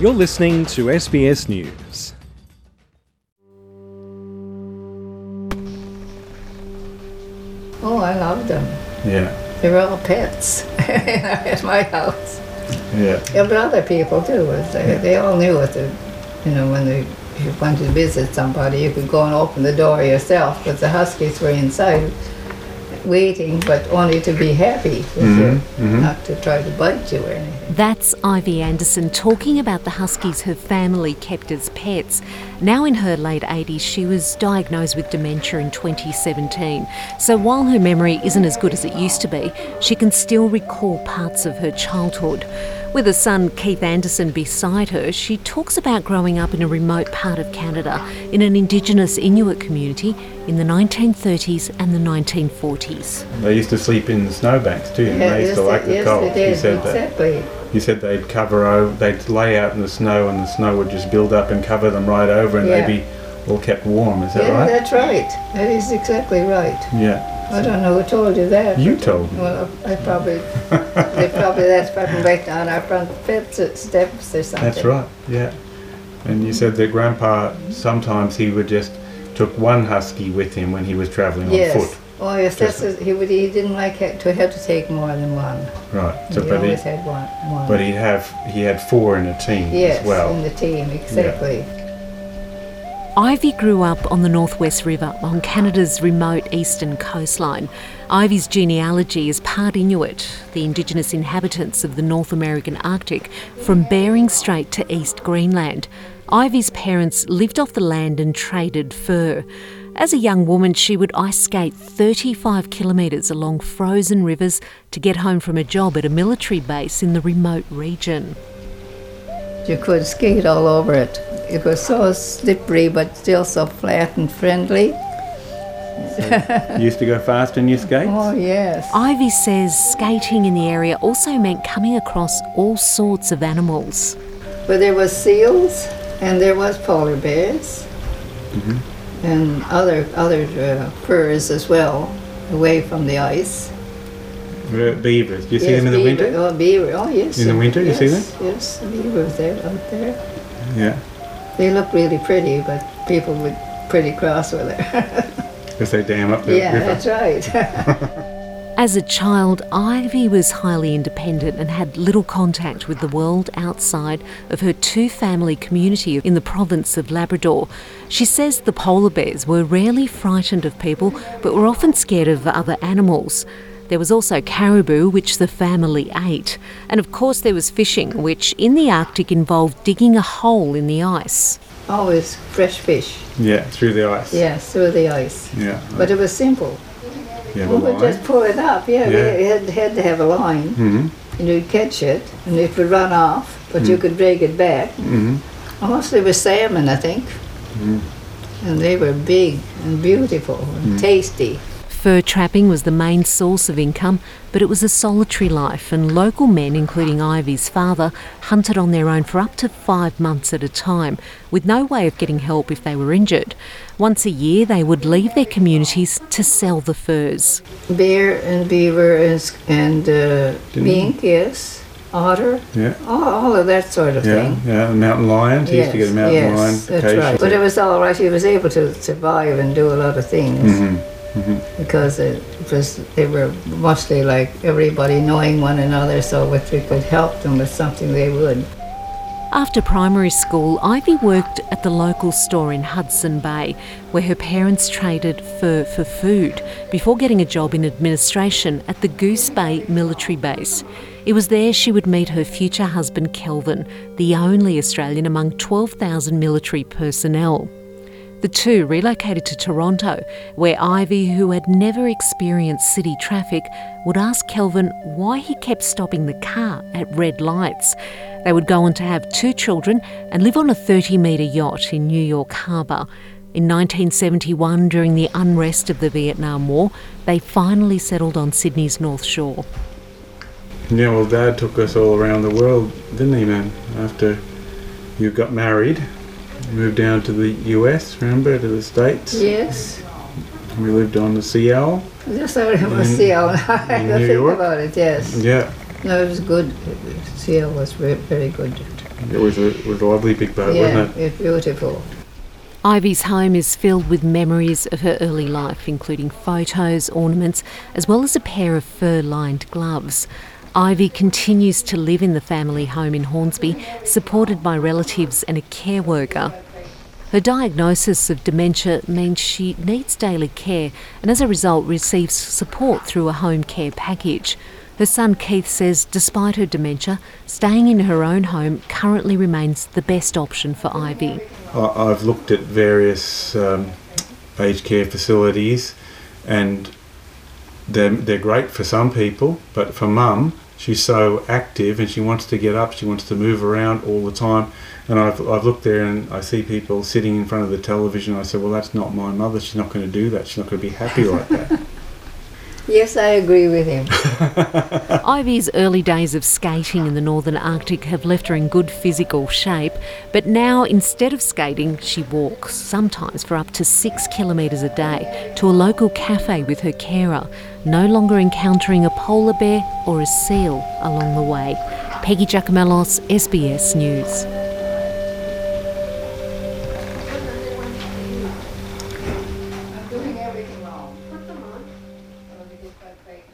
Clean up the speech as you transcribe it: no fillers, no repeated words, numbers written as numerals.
You're listening to SBS News. Oh, I love them. Yeah. They were all pets at my house. Yeah. Yeah, but other people too. They all knew it. When if you wanted to visit somebody, you could go and open the door yourself, but the huskies were inside waiting, but only to be happy with you, not to try to bite you or anything. That's Ivy Anderson talking about the huskies her family kept as pets. Now in her late 80s, she was diagnosed with dementia in 2017. So while her memory isn't as good as it used to be, she can still recall parts of her childhood. With her son Keith Anderson beside her, she talks about growing up in a remote part of Canada in an Indigenous Inuit community in the 1930s and the 1940s. They used to sleep in the snowbanks too, and they used to like the cold. Yes, they did. You said Exactly. that. You said they'd lay out in the snow and the snow would just build up and cover them right over and they'd be all kept warm. Is that right? Yeah, that's right. That is exactly right. Yeah. I don't know who told you that. You told me. Well, that's probably back down our front steps or something. That's right, yeah. And you said that Grandpa, sometimes he would just took one husky with him when he was travelling on foot. Oh yes, he didn't like to have to take more than one. Right. So he always had one. But he had four in a team as well. Yes, in the team, exactly. Yeah. Ivy grew up on the Northwest River on Canada's remote eastern coastline. Ivy's genealogy is part Inuit, the Indigenous inhabitants of the North American Arctic, from Bering Strait to East Greenland. Ivy's parents lived off the land and traded fur. As a young woman, she would ice skate 35 kilometres along frozen rivers to get home from a job at a military base in the remote region. You could skate all over it. It was so slippery but still so flat and friendly. You used to go fast in your skates? Oh, yes. Ivy says skating in the area also meant coming across all sorts of animals. But there was seals and there was polar bears and other furs as well, away from the ice. Beavers. Do you see them in the winter? Oh, beaver. Oh, yes. In the winter, you see them? Yes, the beavers out there. Yeah. They look really pretty, but people would pretty cross with her. Because they dam up the river. Yeah, that's right. As a child, Ivy was highly independent and had little contact with the world outside of her two-family community in the province of Labrador. She says the polar bears were rarely frightened of people, but were often scared of other animals. There was also caribou, which the family ate. And of course there was fishing, which in the Arctic involved digging a hole in the ice. Always fresh fish. Yeah, through the ice. Yes, through the ice. Yeah. But it was simple. You have We a would line? just pull it up, you had to have a line. And you'd catch it, and it would run off, but you could drag it back. Mostly with salmon, I think. And they were big and beautiful and tasty. Fur trapping was the main source of income, but it was a solitary life, and local men, including Ivy's father, hunted on their own for up to 5 months at a time, with no way of getting help if they were injured. Once a year, they would leave their communities to sell the furs. Bear and beaver and mink, yes, otter, all of that sort of thing. Yeah, mountain lions. He used to get a mountain lion that's occasionally. right. But it was all right. He was able to survive and do a lot of things. Because they were mostly like everybody knowing one another, so if we could help them with something, they would. After primary school, Ivy worked at the local store in Hudson Bay, where her parents traded fur for food, before getting a job in administration at the Goose Bay military base. It was there she would meet her future husband Kelvin, the only Australian among 12,000 military personnel. The two relocated to Toronto, where Ivy, who had never experienced city traffic, would ask Kelvin why he kept stopping the car at red lights. They would go on to have 2 children and live on a 30-metre yacht in New York Harbour. In 1971, during the unrest of the Vietnam War, they finally settled on Sydney's North Shore. Yeah, well, Dad took us all around the world, didn't he, man? After you got married. Moved down to the US, remember, to the States? Yes. We lived on the Sea Owl. Just I remember Sea Owl. I in don't New think York? about it, yes. Yeah. No, it was good. Seal was very good. It was a lovely big boat, Yeah, wasn't it? it's beautiful. Ivy's home is filled with memories of her early life, including photos, ornaments, as well as a pair of fur-lined gloves. Ivy continues to live in the family home in Hornsby, supported by relatives and a care worker. Her diagnosis of dementia means she needs daily care and as a result receives support through a home care package. Her son Keith says despite her dementia, staying in her own home currently remains the best option for Ivy. I've looked at various aged care facilities, and they're great for some people, but for Mum, she's so active and she wants to get up, she wants to move around all the time. And I've looked there and I see people sitting in front of the television. I said, well, that's not my mother. She's not going to do that. She's not going to be happy like that. Yes, I agree with him. Ivy's early days of skating in the Northern Arctic have left her in good physical shape, but now instead of skating, she walks, sometimes for up to 6 kilometres a day, to a local cafe with her carer, no longer encountering a polar bear or a seal along the way. Peggy Giacomellos, SBS News. I'm doing everything wrong. Put them on.